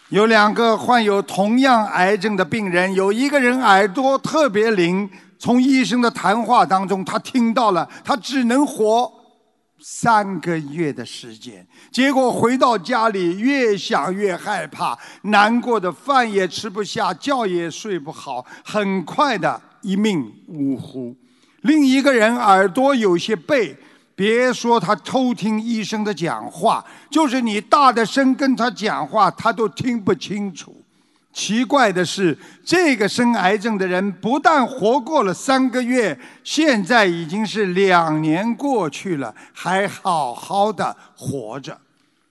有2个患有同样癌症的病人，有一个人耳朵特别灵，从医生的谈话当中，他听到了，他只能活3个月的时间。结果回到家里，越想越害怕，难过的饭也吃不下，觉也睡不好，很快的一命呜呼。另一个人耳朵有些背，别说他偷听医生的讲话，就是你大的声跟他讲话，他都听不清楚。奇怪的是，这个生癌症的人不但活过了3个月，现在已经是2年过去了，还好好的活着。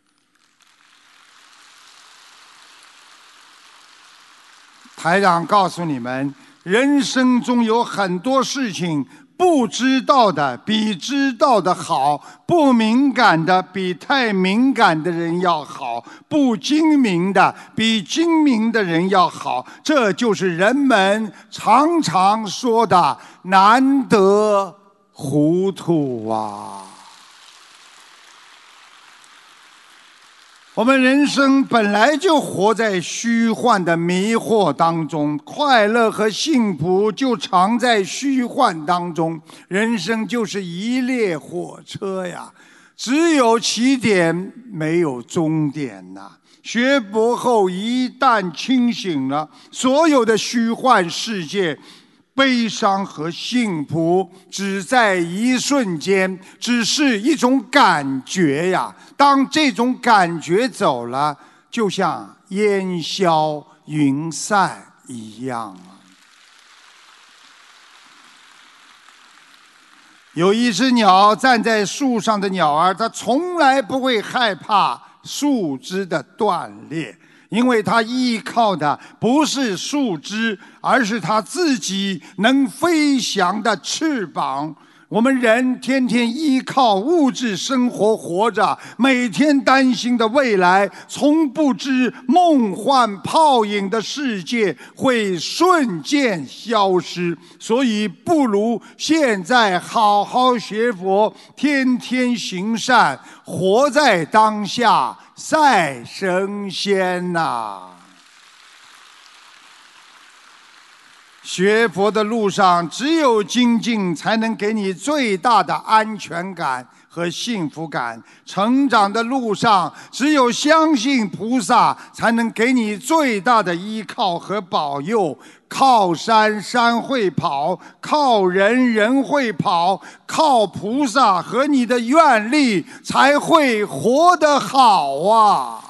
台长告诉你们，人生中有很多事情，不知道的比知道的好，不敏感的比太敏感的人要好，不精明的比精明的人要好。这就是人们常常说的难得糊涂啊。我们人生本来就活在虚幻的迷惑当中，快乐和幸福就藏在虚幻当中。人生就是一列火车呀，只有起点没有终点呐。学佛后一旦清醒了，所有的虚幻世界，悲伤和幸福只在一瞬间，只是一种感觉呀。当这种感觉走了，就像烟消云散一样啊。有一只鸟站在树上的鸟儿，它从来不会害怕树枝的断裂，因为它依靠的不是树枝，而是它自己能飞翔的翅膀。我们人天天依靠物质生活活着，每天担心的未来，从不知梦幻泡影的世界会瞬间消失。所以不如现在好好学佛，天天行善，活在当下，赛神仙呐！学佛的路上，只有精进才能给你最大的安全感和幸福感。成长的路上，只有相信菩萨，才能给你最大的依靠和保佑。靠山山会跑，靠人人会跑，靠菩萨和你的愿力，才会活得好啊！